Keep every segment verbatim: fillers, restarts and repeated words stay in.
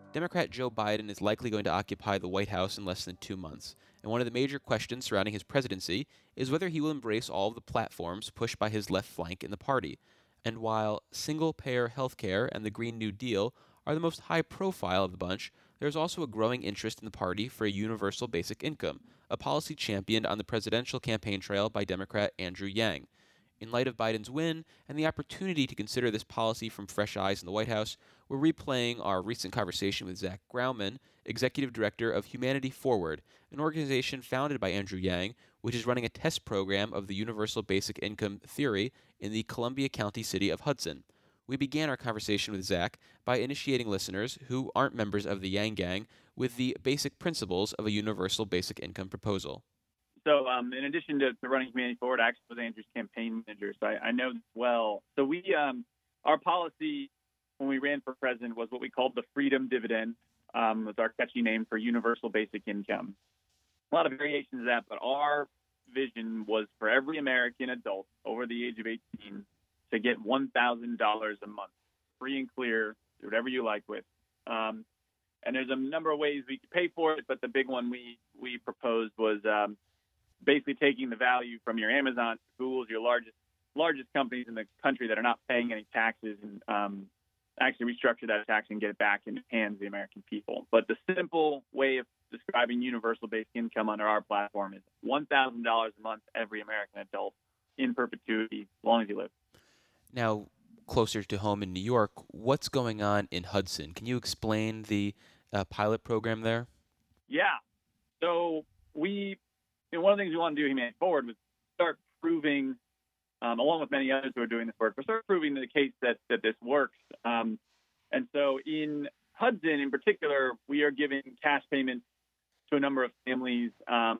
Democrat Joe Biden is likely going to occupy the White House in less than two months, and one of the major questions surrounding his presidency is whether he will embrace all of the platforms pushed by his left flank in the party. And while single payer health care and the Green New Deal are the most high profile of the bunch, there is also a growing interest in the party for a universal basic income, a policy championed on the presidential campaign trail by Democrat Andrew Yang. In light of Biden's win and the opportunity to consider this policy from fresh eyes in the White House, we're replaying our recent conversation with Zach Grauman, Executive Director of Humanity Forward, an organization founded by Andrew Yang, which is running a test program of the universal basic income theory in the Columbia County city of Hudson. We began our conversation with Zach by initiating listeners who aren't members of the Yang Gang with the basic principles of a universal basic income proposal. So um, in addition to, to running Humanity Forward, I actually was Andrew's campaign manager, so I, I know this well. So we, um, our policy when we ran for president was what we called the Freedom Dividend. Um, was our catchy name for universal basic income. A lot of variations of that, but our vision was for every American adult over the age of eighteen to get one thousand dollars a month, free and clear, do whatever you like with. Um, and there's a number of ways we could pay for it, but the big one we, we proposed was um, basically taking the value from your Amazon, Google's, your largest largest companies in the country that are not paying any taxes, and um, actually restructure that tax and get it back in the hands of the American people. But the simple way of describing universal basic income under our platform is one thousand dollars a month every American adult in perpetuity, as long as you live. Now, closer to home in New York, what's going on in Hudson? Can you explain the uh, pilot program there? Yeah. So we, you know, one of the things we want to do Humanity Forward was start proving, um, along with many others who are doing this work, but start proving the case that, that this works. Um, and so in Hudson in particular, we are giving cash payments to a number of families um,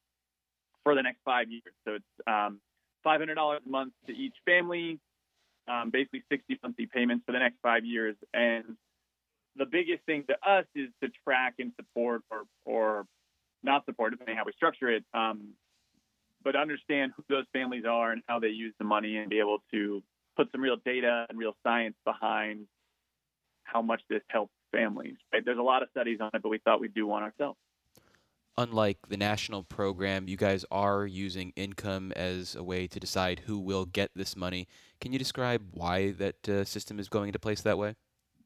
for the next five years. So it's um, five hundred dollars a month to each family, um, basically sixty monthly payments for the next five years. And the biggest thing to us is to track and support or, or not support, depending on how we structure it, um, but understand who those families are and how they use the money and be able to put some real data and real science behind how much this helps families. Right? There's a lot of studies on it, but we thought we'd do one ourselves. Unlike the national program, you guys are using income as a way to decide who will get this money. Can you describe why that uh, system is going into place that way?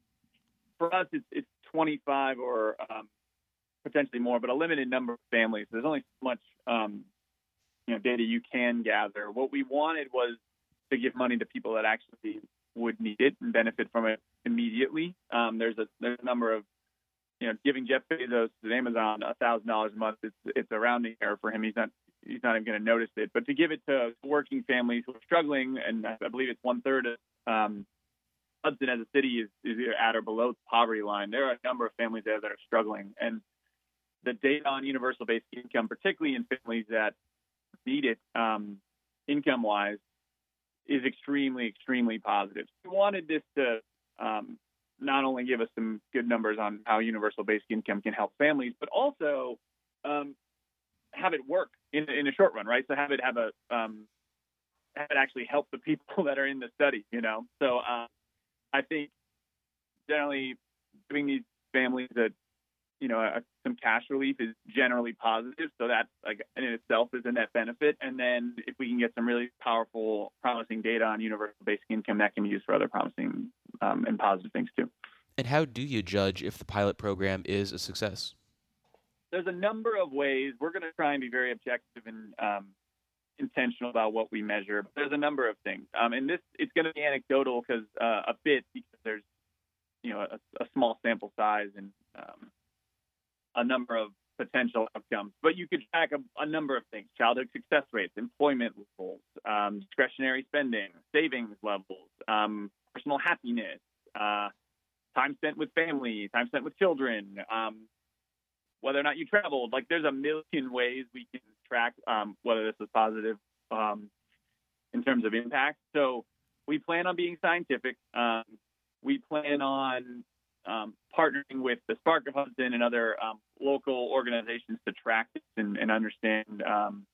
For us, it's, it's twenty-five or um, potentially more, but a limited number of families. There's only so much um, you know, data you can gather. What we wanted was to give money to people that actually would need it and benefit from it immediately. Um, there's a there's a number of You know, giving Jeff Bezos at Amazon a thousand dollars a month, it's it's a rounding error for him. He's not he's not even going to notice it. But to give it to working families who are struggling, and I believe it's one third of um, Hudson as a city is, is either at or below the poverty line. There are a number of families there that are struggling, and the data on universal basic income, particularly in families that need it um, income wise, is extremely extremely positive. We wanted this to um, not only give us some good numbers on how universal basic income can help families, but also um, have it work in, in the short run, right? So have it have a um, have it actually help the people that are in the study, you know. So uh, I think generally giving these families that you know a, some cash relief is generally positive. So that like in itself is a net benefit. And then if we can get some really powerful, promising data on universal basic income, that can be used for other promising um, and positive things too. And how do you judge if the pilot program is a success? There's a number of ways. We're going to try and be very objective and um, intentional about what we measure. But there's a number of things. Um, and this, it's going to be anecdotal because uh, a bit because there's, you know, a, a small sample size and um, a number of potential outcomes. But you could track a, a number of things: childhood success rates, employment levels, um, discretionary spending, savings levels, um, personal happiness, uh, time spent with family, time spent with children, um, whether or not you traveled. Like, there's a million ways we can track um, whether this is positive um, in terms of impact. So we plan on being scientific. Um, we plan on um, partnering with the Spark of Hudson and other um, local organizations to track this and, and understand um,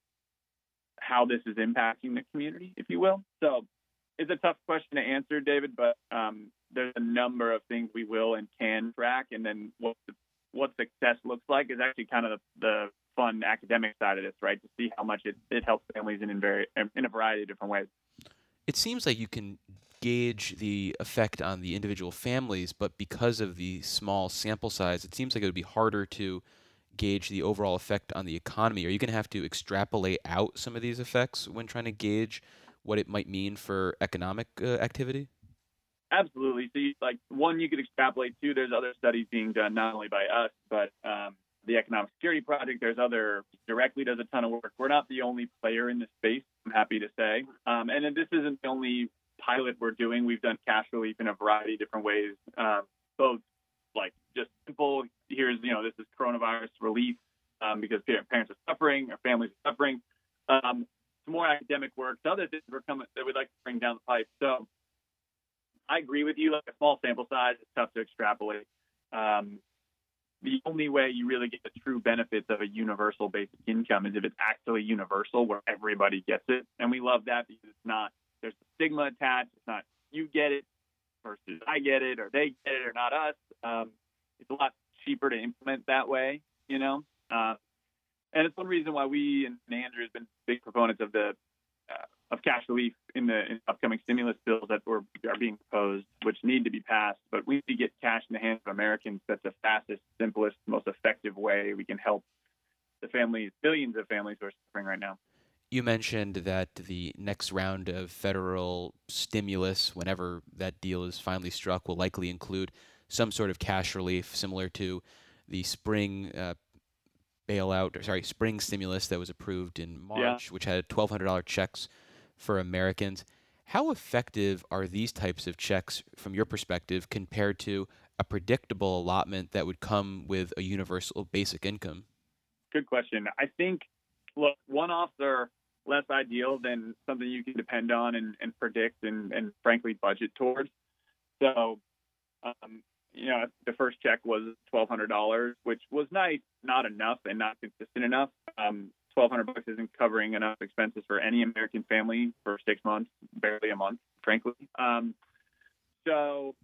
how this is impacting the community, if you will. So it's a tough question to answer, David, but um, there's a number of things we will and can track, and then what the, what success looks like is actually kind of the, the fun academic side of this, right? To see how much it, it helps families in in, very, in a variety of different ways. It seems like you can gauge the effect on the individual families, but because of the small sample size, it seems like it would be harder to gauge the overall effect on the economy. Are you going to have to extrapolate out some of these effects when trying to gauge what it might mean for economic uh, activity? Absolutely. So, you, like, one, you could extrapolate. Two, there's other studies being done, not only by us, but um, the Economic Security Project. There's other, directly does a ton of work. We're not the only player in this space, I'm happy to say. Um, and then this isn't the only pilot we're doing. We've done cash relief in a variety of different ways, um, both like just simple, here's, you know, this is coronavirus relief um, because parents are suffering or families are suffering. Um, some more academic work, to other things we're coming that we'd like to bring down the pipe. So I agree with you. Like a small sample size, it's tough to extrapolate. Um, the only way you really get the true benefits of a universal basic income is if it's actually universal, where everybody gets it. And we love that because it's not, there's a stigma attached. It's not you get it versus I get it, or they get it or not us. Um, it's a lot cheaper to implement that way, you know. Uh, and it's one reason why we and Andrew has been big proponents of the uh, of cash relief in the in upcoming stimulus bills that were are being proposed, which need to be passed. But we need to get cash in the hands of Americans. That's the fastest, simplest, most effective way we can help the families, billions of families who are suffering right now. You mentioned that the next round of federal stimulus, whenever that deal is finally struck, will likely include some sort of cash relief similar to the spring uh, bailout, or sorry, spring stimulus that was approved in March, yeah. which had twelve hundred dollars checks for Americans. How effective are these types of checks from your perspective compared to a predictable allotment that would come with a universal basic income? Good question. I think, look, one-offs are less ideal than something you can depend on and, and predict and, and frankly budget towards. So, um, you know, the first check was twelve hundred dollars, which was nice, not enough and not consistent enough. Um, twelve hundred bucks isn't covering enough expenses for any American family for six months, barely a month, frankly. Um, so,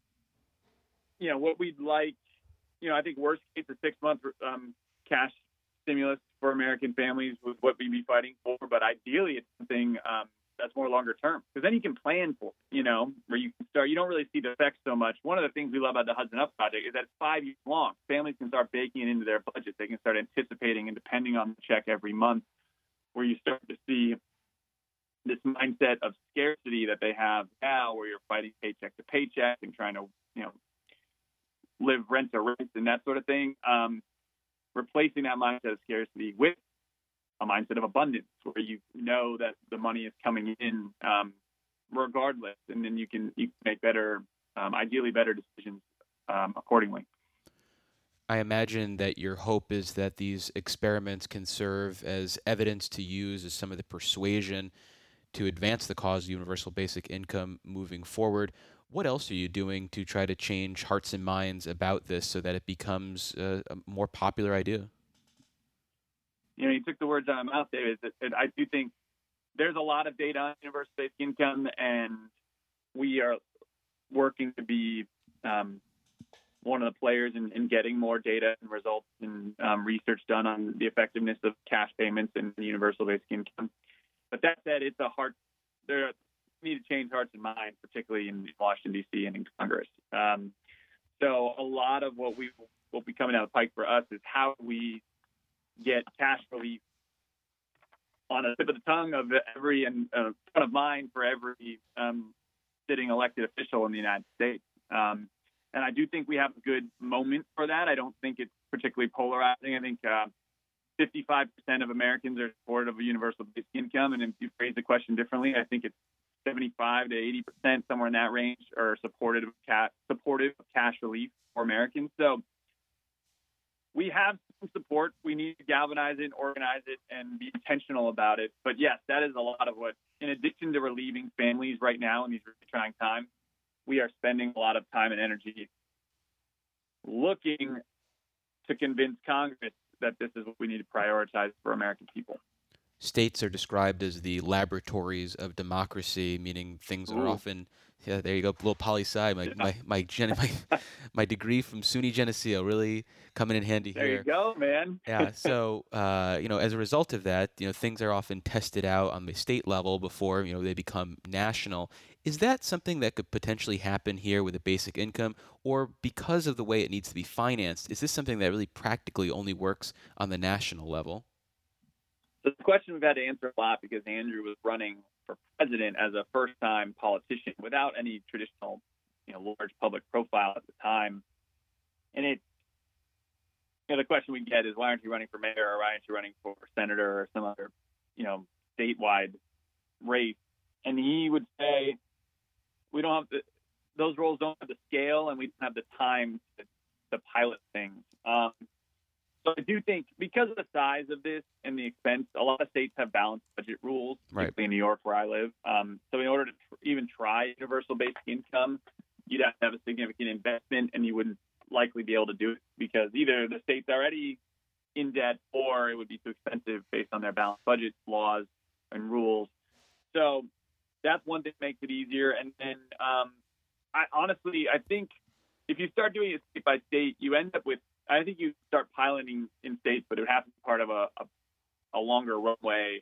you know, what we'd like, you know, I think worst case is six month um, cash stimulus for American families was what we'd be fighting for. But ideally, it's something um, that's more longer term, because then you can plan for, you know, where you can start. You don't really see the effects so much. One of the things we love about the Hudson Up Project is that it's five years long. Families can start baking it into their budget. They can start anticipating and depending on the check every month, where you start to see this mindset of scarcity that they have now, where you're fighting paycheck to paycheck and trying to, you know, live rent to rent and that sort of thing. Um, replacing that mindset of scarcity with a mindset of abundance, where you know that the money is coming in um, regardless, and then you can you can make better, um, ideally better decisions um, accordingly. I imagine that your hope is that these experiments can serve as evidence to use as some of the persuasion to advance the cause of universal basic income moving forward. What else are you doing to try to change hearts and minds about this so that it becomes a, a more popular idea? You know, you took the words out of my mouth, David. I do think there's a lot of data on universal basic income, and we are working to be um, one of the players in, in getting more data and results and um, research done on the effectiveness of cash payments and universal basic income. But that said, it's a hard, there need to change hearts and minds, particularly in Washington, D C and in Congress. Um, so a lot of what we will be coming down the pike for us is how we get cash relief on a tip of the tongue of every and uh, front of mind for every um, sitting elected official in the United States. Um, and I do think we have a good moment for that. I don't think it's particularly polarizing. I think uh, fifty-five percent of Americans are supportive of universal basic income. And if you phrase the question differently, I think it's seventy-five to eighty percent, somewhere in that range, are supportive of cash, supportive of cash relief for Americans. So we have some support. We need to galvanize it, organize it, and be intentional about it. But yes, that is a lot of what, in addition to relieving families right now in these really trying times, we are spending a lot of time and energy looking to convince Congress that this is what we need to prioritize for American people. States are described as the laboratories of democracy, meaning things Ooh. are often Yeah, there you go. Little poli sci. My Yeah. my my, gen- my my degree from SUNY Geneseo really coming in handy There here. you go, man. Yeah. So uh, you know, as a result of that, you know, things are often tested out on the state level before you know they become national. Is that something that could potentially happen here with a basic income, or because of the way it needs to be financed, is this something that really practically only works on the national level? So the question we've had to answer a lot because Andrew was running for president as a first-time politician without any traditional, you know, large public profile at the time. And it, you know, the question we get is, why aren't you running for mayor, or why aren't you running for senator or some other, you know, statewide race? And he would say, we don't have the, those roles don't have the scale, and we don't have the time to, to pilot things. Um, So I do think because of the size of this and the expense, a lot of states have balanced budget rules, Right. particularly in New York where I live. Um, so in order to tr- even try universal basic income, you'd have to have a significant investment, and you wouldn't likely be able to do it because either the state's already in debt or it would be too expensive based on their balanced budget laws and rules. So that's one thing that makes it easier. And then um, I honestly, I think if you start doing it state by state, you end up with I think you start piloting in states, but it would have to be part of a, a, a longer runway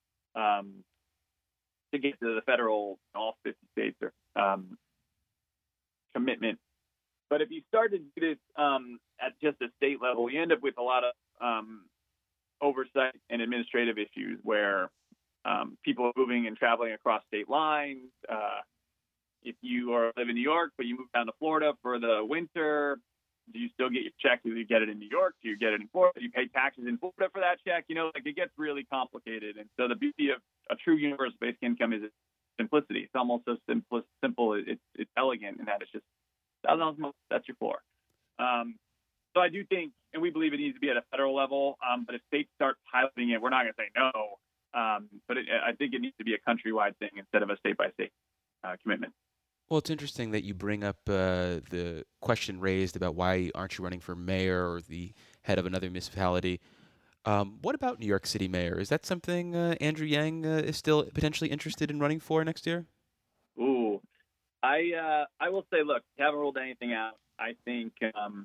um, to get to the federal, all fifty states or, um, commitment. But if you start to do this um, at just a state level, you end up with a lot of um, oversight and administrative issues where um, people are moving and traveling across state lines. Uh, if you are live in New York, but you move down to Florida for the winter, do you still get your check? Do you get it in New York? Do you get it in Florida? Do you pay taxes in Florida for that check? You know, like it gets really complicated. And so the beauty of a true universal basic income is its simplicity. It's almost so simple. simple. It's, it's elegant in that it's just one thousand dollars a month. That's your floor. Um, so I do think, and we believe it needs to be at a federal level. Um, but if states start piloting it, we're not going to say no. Um, but it, I think it needs to be a countrywide thing instead of a state by state uh, commitment. Well, it's interesting that you bring up uh, the question raised about why aren't you running for mayor or the head of another municipality. Um, what about New York City mayor? Is that something uh, Andrew Yang uh, is still potentially interested in running for next year? Ooh, I uh, I will say, look, haven't ruled anything out. I think um,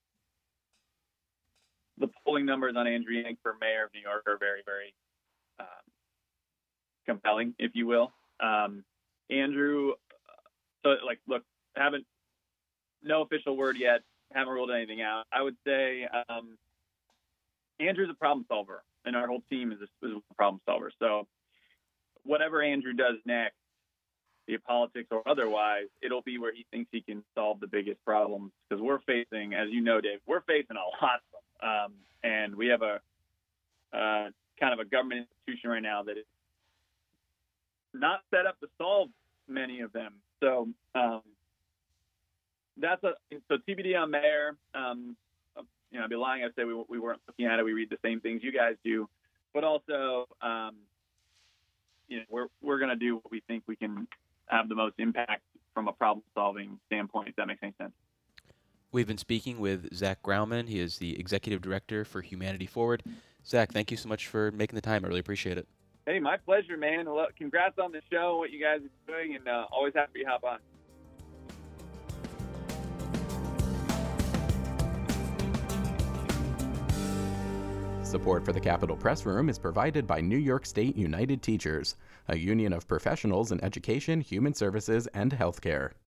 the polling numbers on Andrew Yang for mayor of New York are very, very um, compelling, if you will. Um, Andrew. So, like, look, haven't, no official word yet, haven't ruled anything out. I would say um, Andrew's a problem solver, and our whole team is a, is a problem solver. So whatever Andrew does next, be it politics or otherwise, it'll be where he thinks he can solve the biggest problems. Because we're facing, as you know, Dave, we're facing a lot of them. Um, and we have a uh, kind of a government institution right now that is not set up to solve many of them. So um, that's a so T B D on mayor. Um, you know, I'd be lying if I say we we weren't looking at it. We read the same things you guys do, but also, um, you know, we're we're going to do what we think we can have the most impact from a problem-solving standpoint. If that makes any sense. We've been speaking with Zach Grauman. He is the executive director for Humanity Forward. Zach, thank you so much for making the time. I really appreciate it. Hey, my pleasure, man. Well, congrats on the show, what you guys are doing, and uh, always happy to hop on. Support for the Capitol Press Room is provided by New York State United Teachers, a union of professionals in education, human services, and healthcare.